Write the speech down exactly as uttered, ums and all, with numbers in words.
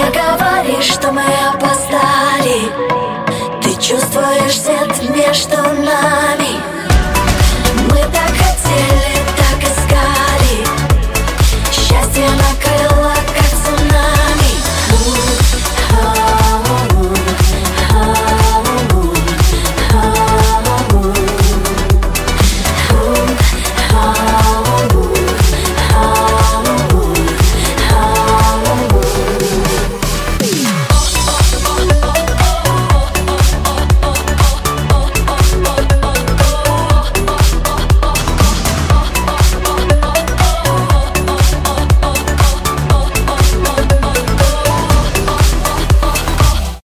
говоришь, что мы опоздали. Ты чувствуешь свет между нами.